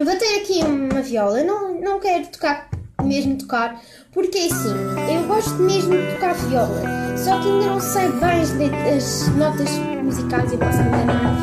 Vou ter aqui uma viola, eu não quero mesmo tocar, porque é assim, eu gosto mesmo de tocar viola, só que ainda não sei bem as notas musicais e posso me enganar.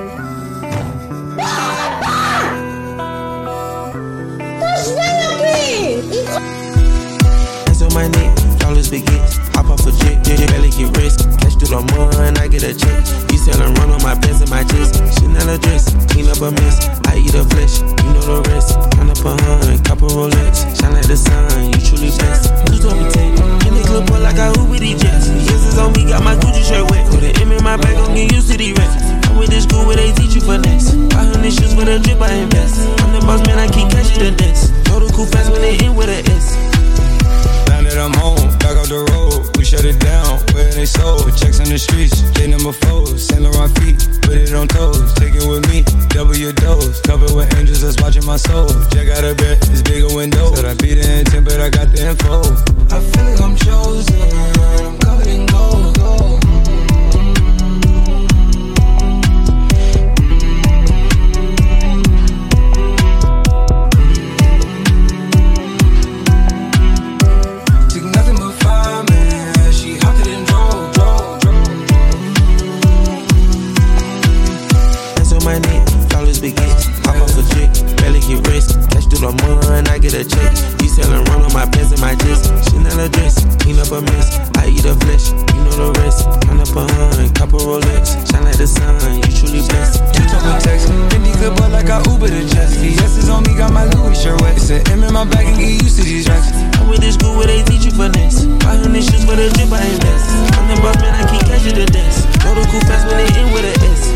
Estás bem aqui? Hands on my neck, flawless begins. Hop off a jet, barely get rest. Cash through the mud and I get a check. You sellin' run on my pants and my chest. Chanel a dress, clean up a mess. I eat the flesh, you know the rest. Count up 100, couple Rolex. Shine like the sun, you truly blessed. You told me take in the club boy like I Uber these jets. Yes, it's on me, got my Gucci shirt wet. Put an M in my bag, gon' get used to these rats. I'm with this school where they teach you finesse. 500 shoes with a drip, I invest. I'm the boss man, I keep catching the dance. Know the cool fast when they in with a S. Now that I'm home, back off the road, we shut it down, where they sold. Checks on the streets, J number 4, Saint Laurent feet, put it on toes, take it with me, double your dose. Covered with angels that's watching my soul. Check out a bed, it's bigger window. Said I be the intent, but I got the info. I feel like I'm chosen, I'm covered in gold. My neck, flawless begins. Hop off a jet, barely get rest. Cash through the mud and I get a check. You sellin' run on my pants and my chest. Chanel a dress, clean up a mess. I eat the flesh, you know the rest. Count up 100, couple Rolex. Shine like the sun, you truly blessed. You talk with text, 50 clip boy like I Uber the jets. Yes, it's on me, got my Louis shirt wet. It's an M in my bag and get used to these racks. I'm with this school where they teach you finesse. 500 shoes for the drip, I invest. I'm the boss man, I keep catching the dance. Know the cool fast when they in with a S.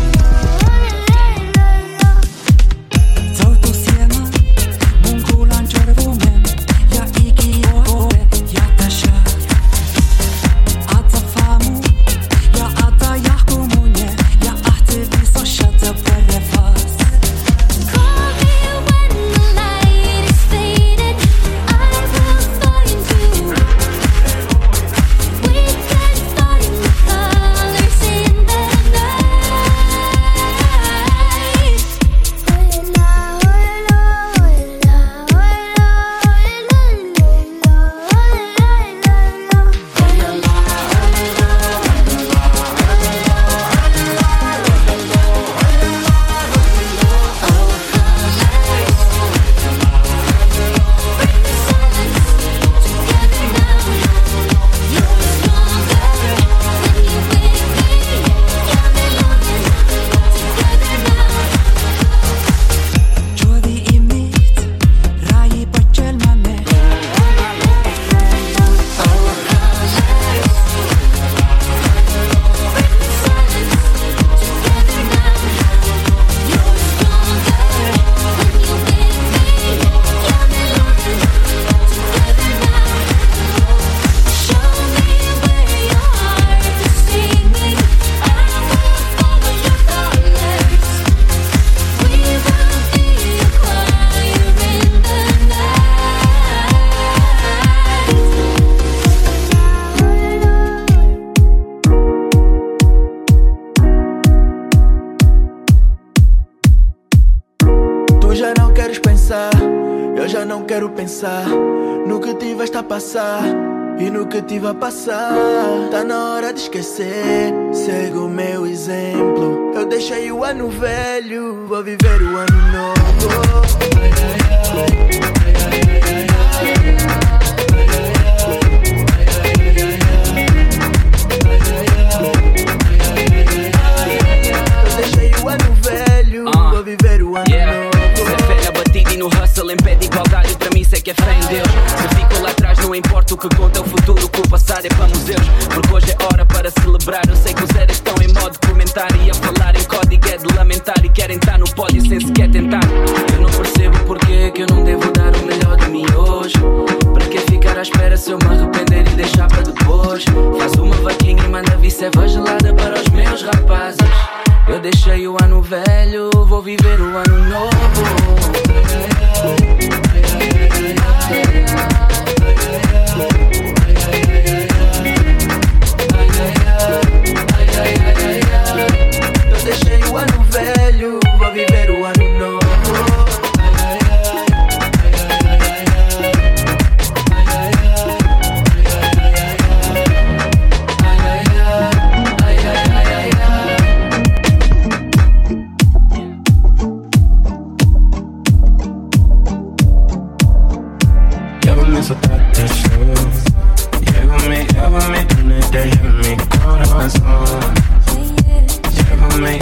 Eu já não quero pensar no que tiveste a passar e no que tive a passar. Tá na hora de esquecer, segue o meu exemplo. Eu deixei o ano velho, vou viver o ano novo. Eu deixei o ano velho, vou viver o ano novo. No hustle impede igualdade, para mim sei que é fé em Deus. Se fico lá atrás não importa o que conta, o futuro que o passado é para museus. Porque hoje é hora para celebrar, eu sei que os eras estão em modo comentário e a falar em código é de lamentar e querem estar no pódio sem sequer tentar. Eu não percebo porque que eu não devo dar o melhor de mim hoje. Para que ficar à espera se eu me arrepender e deixar para depois? Faz uma vaquinha e manda vir ceva gelada para os meus rapazes. Eu deixei o ano velho, vou viver o ano novo. Eu deixei o ano velho, vou viver o ano novo. soltate su. Llévame donde mi corazón. Llévame,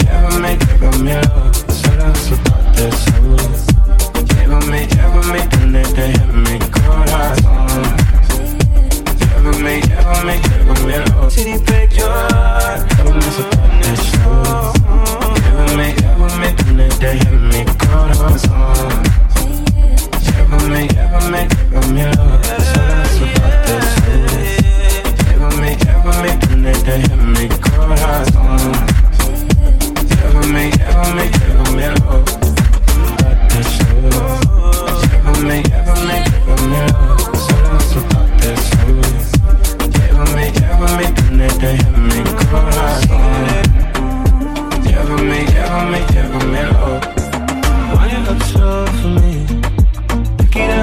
solo soltate su. Llévame donde mi corazón. Llévame, City Picture. Llévame soltate su. Llévame donde mi corazón. Llévame, solo soltate su. Llévame donde mi corazón. Llévame, soltate su. Llévame, solo soltate su. Llévame donde mi corazón. Llévame. Wind up slow for me. Pick it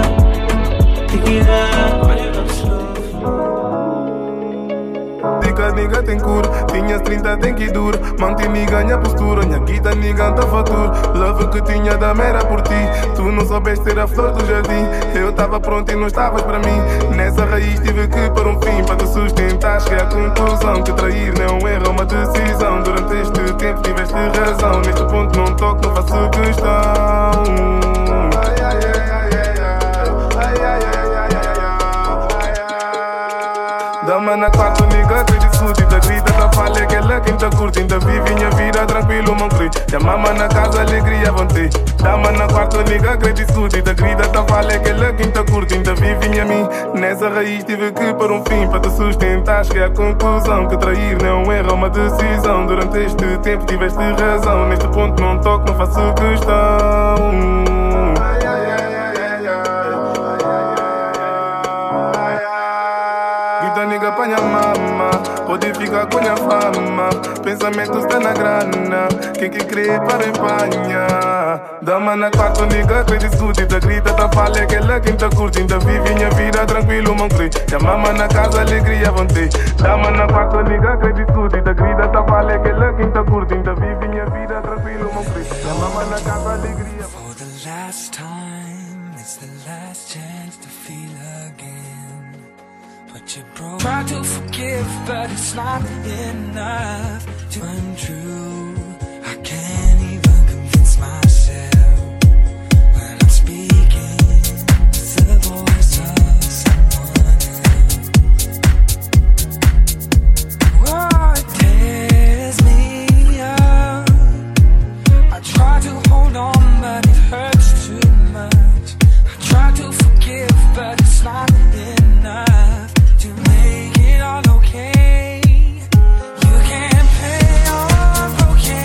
up. Wind up slow for me. Dica, nigga, tem cura. Tinhas 30, tem que dur. Mantém-me ganha postura. Minha guita, nigga, tá fatura. Love que tinha da mera por ti. Tu não soubeste ter a flor do jardim. Eu tava pronto e não estavas para mim. Nessa raiz tive que pôr um fim. Para te sustentar, cheguei à conclusão que trair não é um erro, é uma decisão. Durante este tempo tiveste razão. Neste ponto não toco, não faço questão. Dama na quarto, nigga, te discute. Da grita, da falha, aquela quem tá curte. Ainda vive minha vida tranquilo, não crê. E mama na casa, alegria, vontade. Dama na quarto, nigga, que discute. Da grita, da falha, aquela quem tá curte. Ainda vive minha mim. Nessa raiz tive que pôr um fim. Para te sustentar, cheguei à conclusão que trair não é um erro, é uma decisão. Durante este tempo tiveste razão. Neste ponto não toco, não faço questão. Nigga, apanha mama, pode ficar com a fama. Pensamento está na grana, quem que crê para empanhar. Dama na quarto, nigga, que discute. Da grita, da falha, aquela quem tá curte. Ainda vive minha vida tranquilo, não crê. E a mama na casa, alegria, vontade. Dama na quarto, nigga, que discute. Da grita, da falha, aquela quem tá curte. Ainda vive minha vida tranquilo, não crê. E a mama na casa, alegria. For the last time, it's the last chance to feel again. But you broke. Try to forgive, but it's not enough to untrue. I can't even convince myself when I'm speaking. It's the voice of someone else. Oh, it tears me up. I try to hold on, but it hurts too much. I try to forgive, but it's not enough to make it all okay. You can't play all broken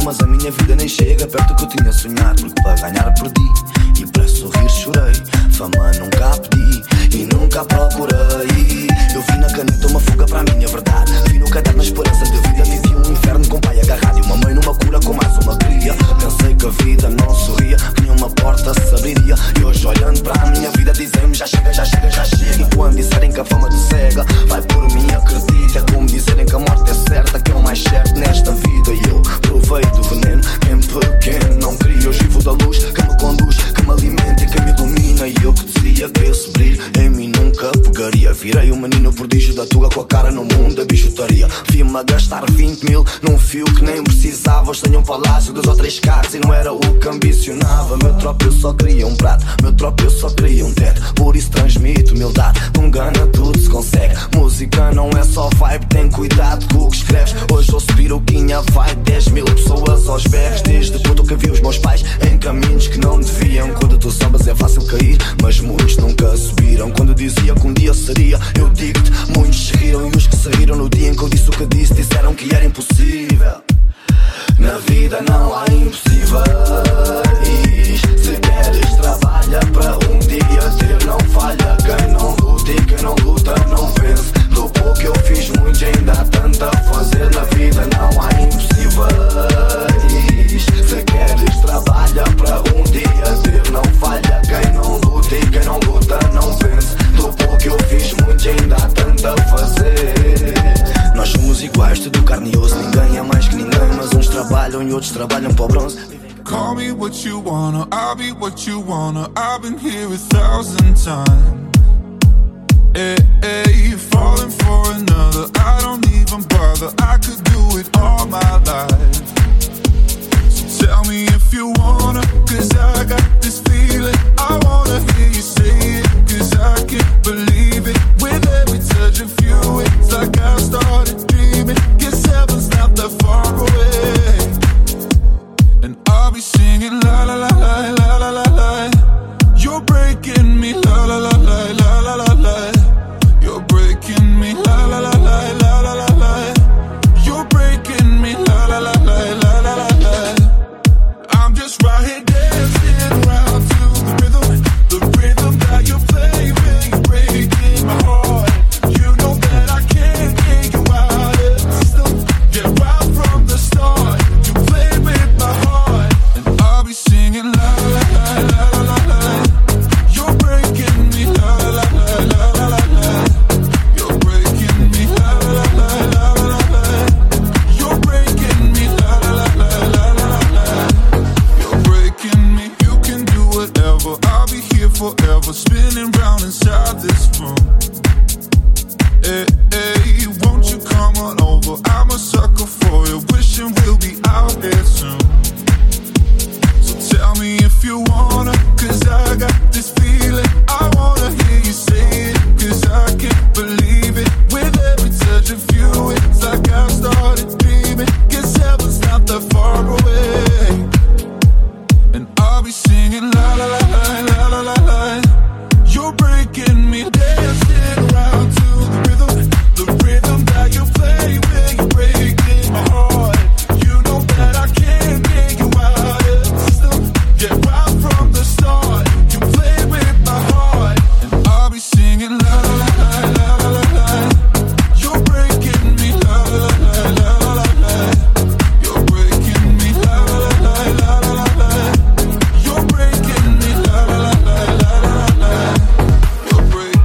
mas a minha vida nem chega perto do que eu tinha sonhado. Porque para ganhar perdi, e para sorrir chorei. Fama nunca pedi e nunca procurei. Eu vi na caneta uma fuga para a minha verdade. Vi no caderno a esperança de vida. Vivi um inferno com o pai agarrado e uma mãe numa cura com mais uma cria. Pensei que a vida não sorria, que nenhuma porta se abriria. E hoje olhando para a minha vida dizem-me já chega, já chega, já chega. E quando disserem que a fama te cega, vai por mim, acredita. É como dizerem que a morte é certa, que é o mais certo nesta vida. E eu provei do veneno, em pequeno não queria. Hoje vivo da luz que me conduz, que me alimenta e que me ilumina. E eu que dizia que esse brilho em mim nunca pegaria. Virei um menino prodígio da Tuga com a cara no mundo da bichutaria. Vi-me a gastar 20 mil num fio que nem precisava. Hoje tenho um palácio, 2 ou 3 carros e não era o que ambicionava. Meu tropa eu só queria um prato, meu tropa eu só queria um teto. Por isso transmito humildade, com gana tudo se consegue. Música não é só vibe, tem cuidado com o que escreves. Hoje ouço piroquinha, vai 10 mil pessoas aos berros. Desde puto que vi os meus pais em caminhos que não deviam. Quando tu sambas é fácil cair, mas muitos nunca subiram. Quando dizia que um dia seria, eu digo-te, muitos se riram. E os que saíram no dia em que eu disse o que disse, disseram que era impossível. Na vida não há impossíveis. Se queres trabalha para um dia ter, não falha. Quem não luta e quem não luta não vence. Do pouco eu fiz muito e ainda há tanto a fazer. Na vida não há impossíveis. Se queres trabalha para um dia ter, não falha. Quem não luta e quem não luta não vence. Do pouco eu fiz muito e ainda há tanto a fazer. Nós somos iguais, tudo carne e osso. Ninguém é mais que ninguém, mas uns trabalham e outros trabalham para o bronze. Call me what you wanna, I'll be what you wanna. I've been here 1,000 times. Hey, hey, falling for another, I don't even bother. I could do it all my life. So tell me if you wanna, cause I got this feeling. I wanna hear you say it, cause I can't believe it. With every touch of you, it's like I started dreaming. Guess heaven's not that far away. And I'll be singing la la la la la la la la. You're breaking me la la la la la la la la. You're breaking me la la la la la la la la. You're breaking me la la la la la la la la. I'm just right here dancing around to the rhythm that you play when you're breaking my heart. You know that I can't get you out of the system. Get right from the start. You play with my heart, and I'll be singing la la la la la la la. You're breaking me la la la la la la la. You're breaking me la la la la la la la. You're breaking me la la la la la la la. You're breaking me. You can do whatever. I'll be here forever, spinning round inside this room. Hey, hey, won't you come on over? I'm a sucker for you, wishing we'll be out there soon. So tell me if you wanna, cause I got this feeling. I wanna hear you say it, cause I can't believe it. With every touch of you, it's like I started dreaming. Guess heaven's not that far away. And I'll be singing la la la la la la la la. You're breaking me, dancing around to the rhythm that you play when you're breaking my heart. You know that I can't get you out of the system. Get right from the start. You play with my heart, and I'll be singing la la la la la la la. You're breaking me la la la la la la la. You're breaking me la la la la la la la. You're breaking me la la la la la la la. You're breaking.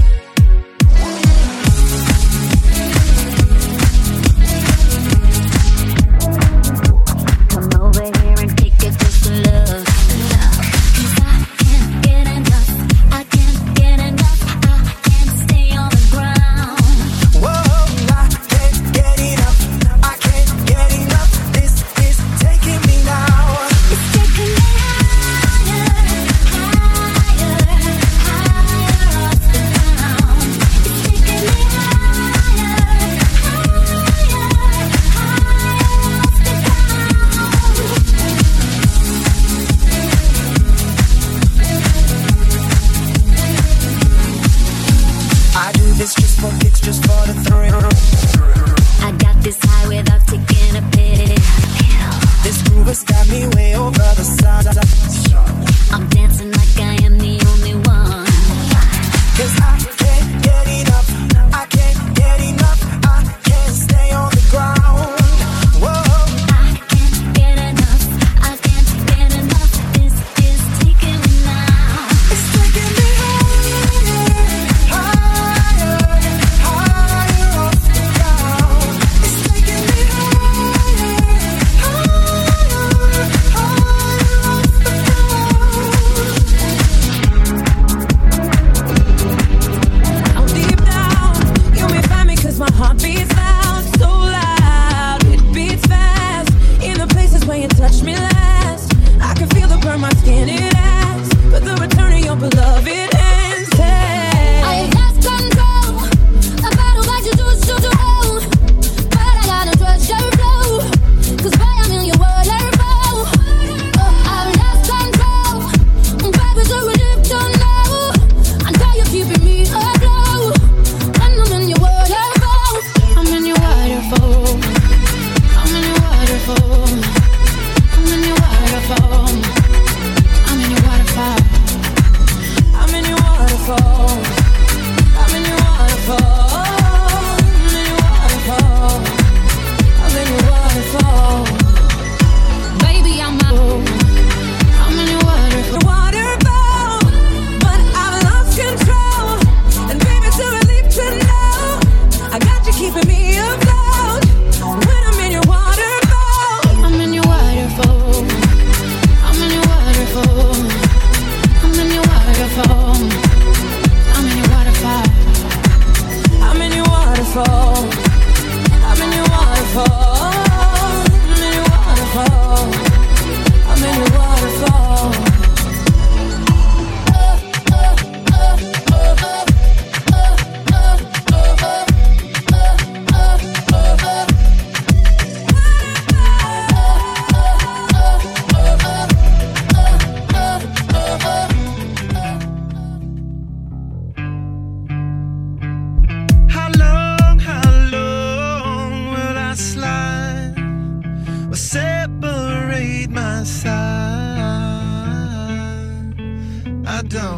Come over here and take a closer look. Cause I can't get enough. I can't get enough. I can't stay on the ground. Whoa, I can't get enough. I can't get enough. This is taking me now. It's taking me higher, higher, higher off the ground. It's taking me higher, higher, higher off the I do this just for kicks, just for the thrill. I got this high without taking a pill. This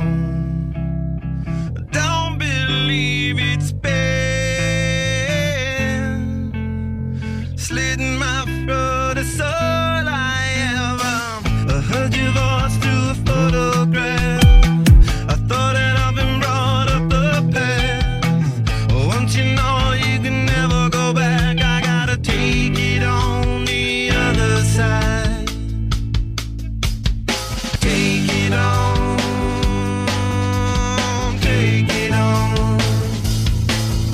Don't believe it's been slitting my throat. It's all I ever. I heard your voice through a photograph. I thought that I've been brought up the past. Once you know you can never go back, I gotta take it on the other side. Take it on, take it on.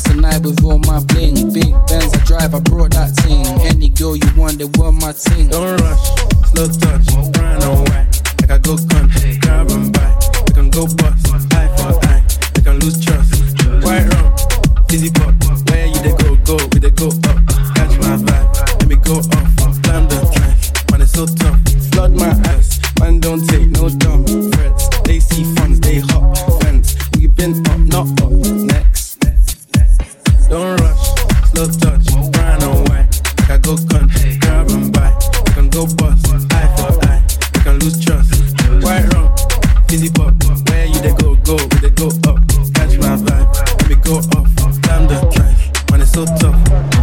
Tonight's the night with all my bling. Big Benz I drive, I brought that ting. Any girl you want, they want my ting. Don't rush, slow touch, brown and white. Like I go country, grab and buy. We can go bust, eye for eye. We can lose trust. White rum, fizzy pop. Where you they go, we they go up. Catch my vibe, let me go off. Slam the time, man it's so tough. Flood my ass, man don't take no dumb threats. They see funds, they hop fence. We been up, not up. Next. Don't rush, slow touch, brown and white. Like I go country, grab and buy. We can go bust, eye for eye. We can lose trust. White rum, fizzy pop. Where you they go, we they go up. Catch my vibe, let me go off. Slam the drive, man it's so tough.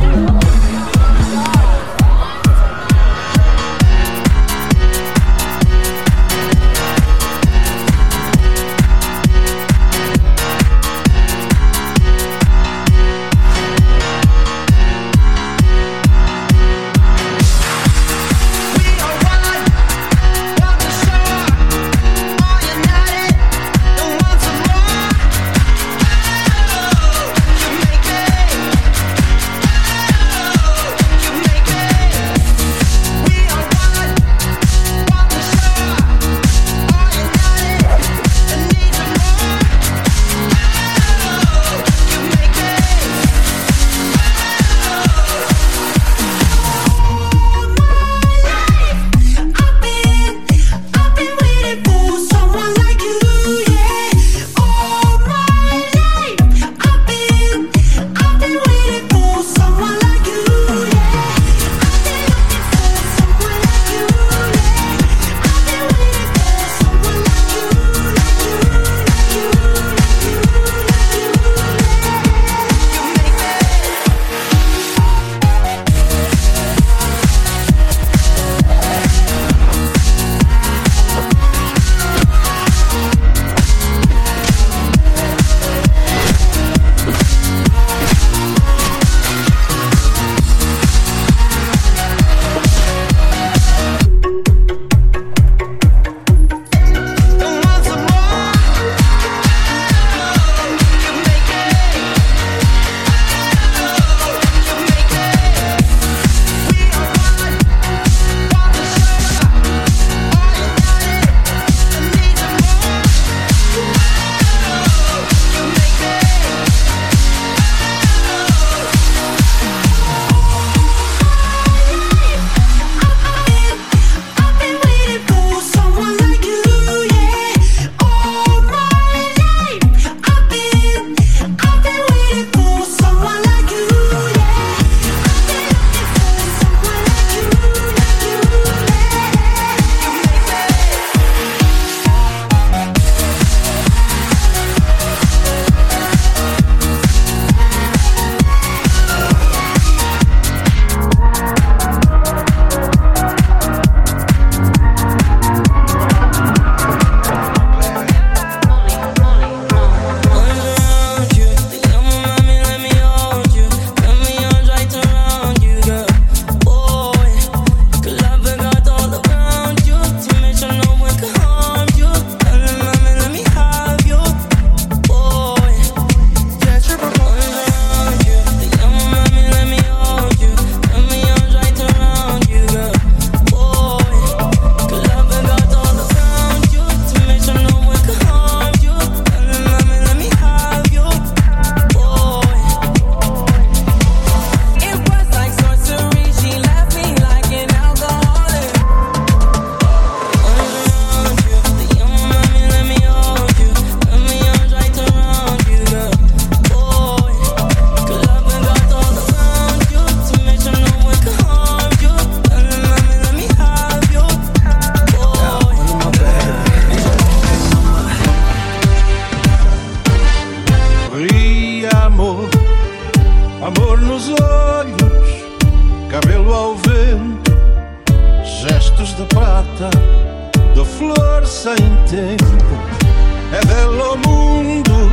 É dele o mundo,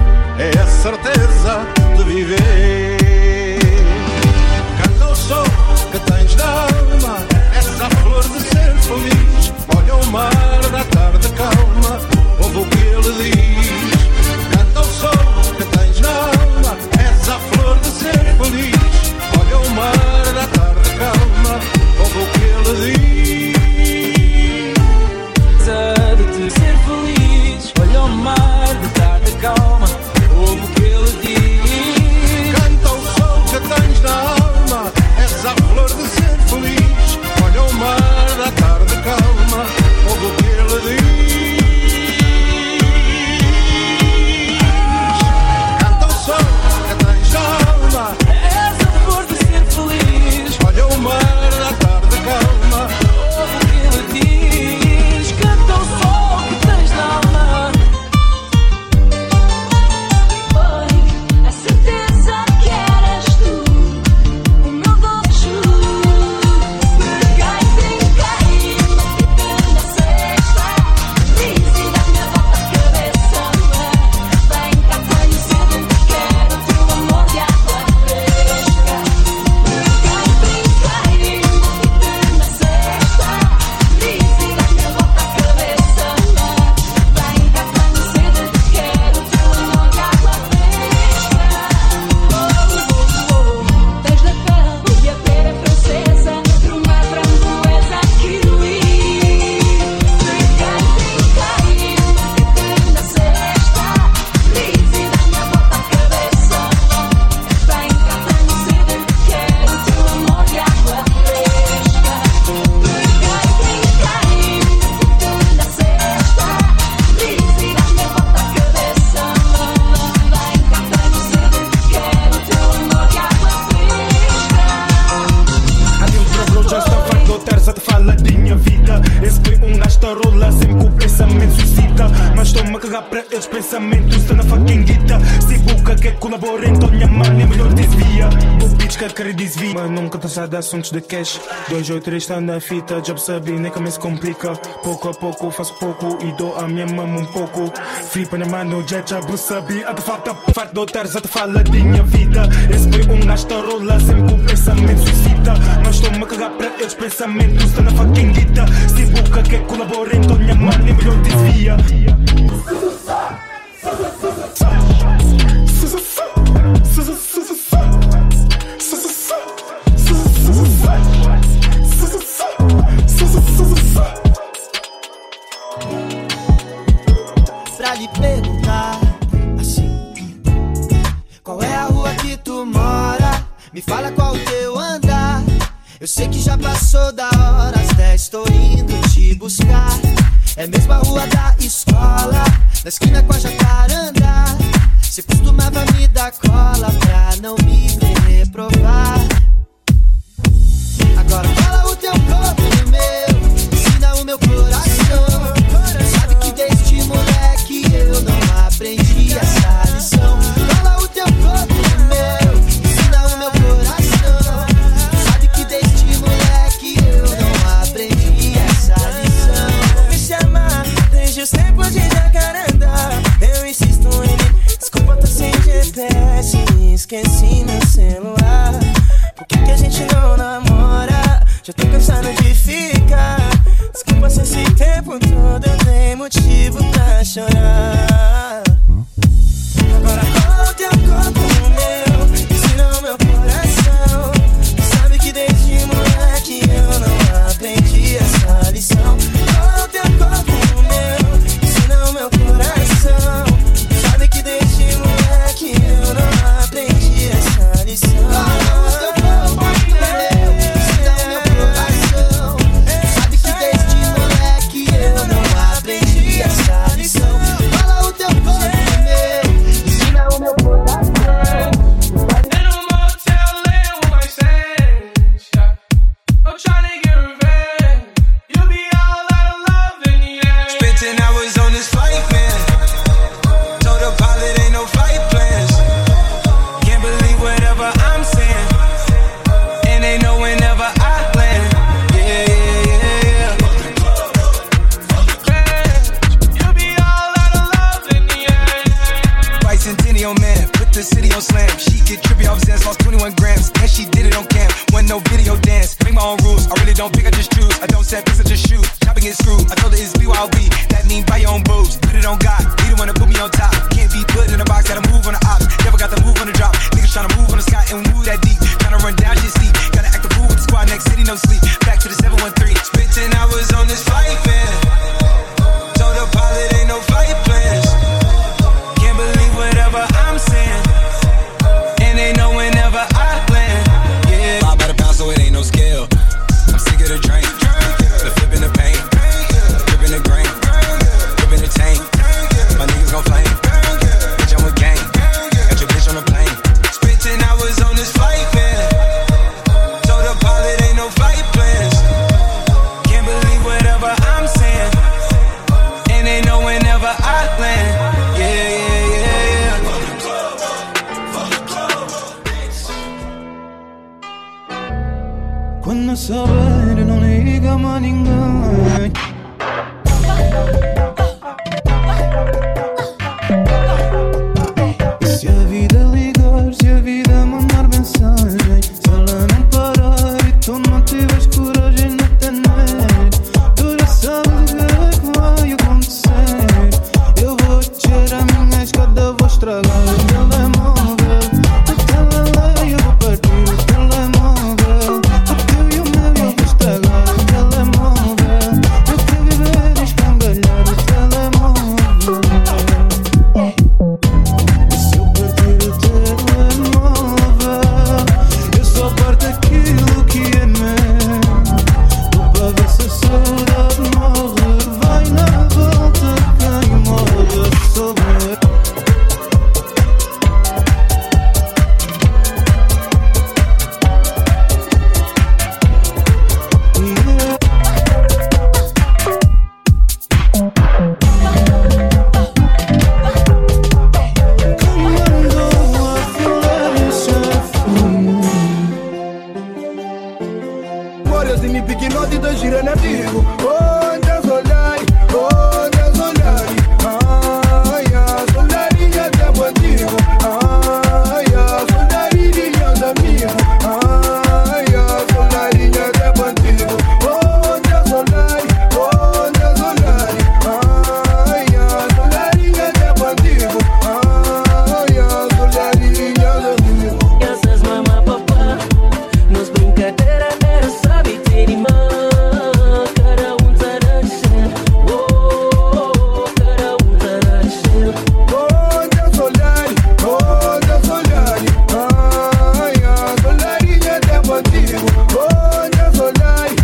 é a certeza de viver. Canta o som que tens da alma, essa flor de ser feliz. Olha o mar da tarde calma, ouve o que ele diz. Canta o som que tens da alma, essa cagar para eles pensamentos. Estou na fucking guita. Se boca quer colaborar, então minha mãe é melhor desvia. O bitch que quer desvia. Mas nunca tô só de assuntos de cash. 2 ou 3 tá na fita. Job sabe, nem que me se complica. Pouco a pouco faço pouco e dou a minha mama um pouco. Flipa na mano, já sabe. Até falta farto de outros, até fala de minha vida. Esse foi nesta rola, sempre com o pensamento suicida. Mas estou-me a cagar para eles pensamentos. Estou na fucking guita. Se boca quer colaborar, então minha mãe é melhor desvia. Pra lhe perguntar assim: qual é a rua que tu mora? Me fala qual o teu andar. Eu sei que já passou da hora, às 10 tô indo te buscar. É a mesma rua da escola, na esquina com a jacaranda. Cê costumava me dar cola pra não me ver reprovar. Agora fala o teu corpo no meu, ensina o meu coração. Sabe que desde moleque eu não aprendi essa lição. Fala o teu corpo no meu, ensina o meu coração. Sabe que desde moleque eu não aprendi essa lição. Me chamar desde os tempos de jacaranda. Eu insisto em mim, desculpa, tô sem GPS, esqueci meu celular. Por que a gente não namora? Já tô cansado de ficar. Desculpa se esse tempo todo eu tenho motivo pra chorar. Agora rola o teu corpo no meu, ensina o meu coração. Sabe que desde moleque eu não aprendi essa lição. Rola o teu corpo no meu, ensina o meu coração. Sabe que desde moleque eu não aprendi essa lição. Quando saber não liga mais ninguém. E se a vida ligar, se a vida mandar mensagem, se ela não parar e tu não tiveres coragem na internet, tu já sabes o que é que vai acontecer. Eu vou tirar a minha escada, vou estragar o telemóvel. O telemóvel, eu vou partir o telemóvel. O teu e o meu eu vou estragar o telemóvel. Eu quero viver e escangalhar o telemóvel. E se eu partir o se me piquinote da gira na digo. Onde a solari, onde a solari. Ai, a solarinha da bandigo. Ai, a solarinha da amigo. Ai, a solarinha da bandigo. Onde a solari, onde a solari. Ai, a solarinha da bandigo. Ai, a solarinha da amigo. Essas mamá papá, nos brincadeira era sabe ter irmã. Cada tá na cena, oh, cada tá na cena. Onde a solari, ai, a solarinha da bandigo. Onde a solari,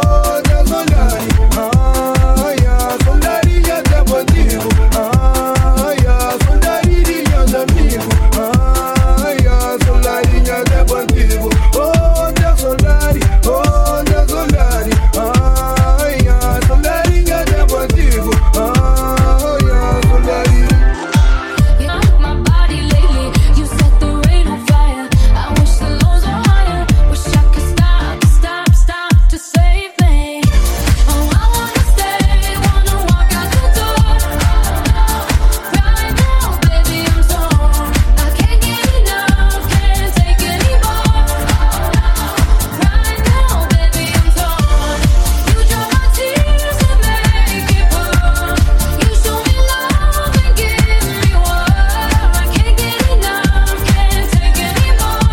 ai, a solarinha da bandigo. Ai, a solarinha da amigo. Ai, a solarinha da bandigo. Onde a solari, ai, a solarinha da bandigo. Ai, a solarinha. You took my body lately, you set the rain on fire. I wish the lows were higher, wish I could stop to save me. Oh, I wanna stay, wanna walk out the door. Right now, baby, I'm torn. I can't get enough, can't take anymore. Right now, baby, I'm torn. You dry my tears and make it pour. You show me love and give me more. I can't get enough, can't take anymore.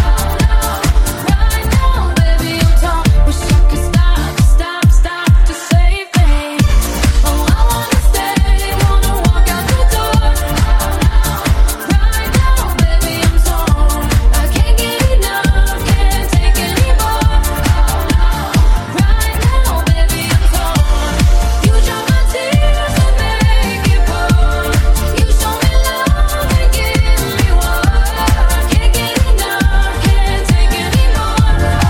Right now, baby, I'm torn. Wish I could stop to save me. Oh, I wanna stay, wanna walk out the door. Right now, baby, I'm torn. I can't get enough, can't take anymore. Right now, baby, I'm torn. You dry my tears and make it pour. You show me love and give me more. I can't get enough, can't take anymore.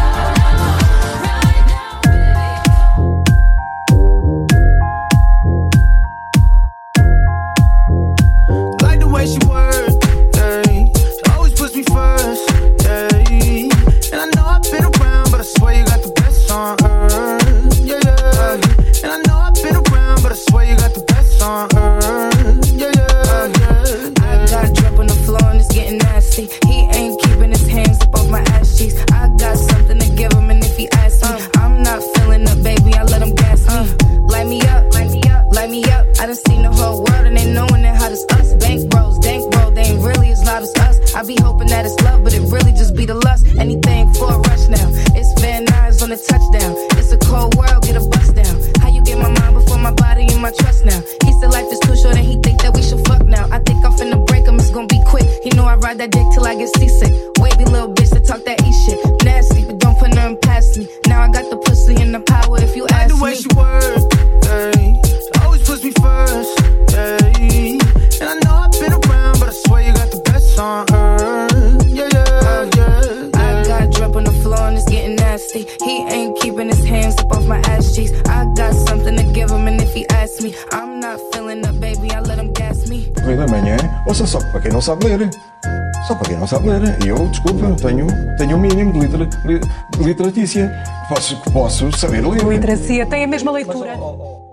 Like the way she works, yeah. She always puts me first, yeah. And I know I've been around, but I swear you got the best on earth, yeah. And I know I've been around, but I swear you got the best on earth, yeah. I got a drip on the floor and it's getting nasty. He ain't keeping his hands up off my ass cheeks. I got something to give him, and if he asks me, I'm not feeling up, baby. I let him gas me. Light me up, light me up, light me up. I done seen the whole world and they knowing that hot as us. Bank bros, they ain't really as loud as us. I be hoping that it's love, but it really just be the lust. Anything for a rush now. It's Van Nuys on the touchdown. It's a cold world, get a bust down. How you get my mind before my body and my trust now? He said life is too short and he think that we should fuck now. I think I'm finna break him, it's gonna be quick. He know I ride that dick till I get seasick. Wavy little bitch that talk that E shit. Nasty, but don't put nothing past me. Now I got the pussy and the power if you Like ask the way me. she works, yeah. She always puts me first, yeah. And I know I've been around, but I swear you got the best on earth, yeah. I got a drip on the floor and it's getting nasty. He ain't keeping his hands up off my ass cheeks. I got something to give him, and if he asks me, I'm not feeling up, baby. I let him gas me. Vem da manhã, ouça só para quem não sabe ler. Só para quem não sabe ler. E eu, desculpa, tenho um mínimo de literatícia. Posso saber ler. Literacia tem a mesma leitura.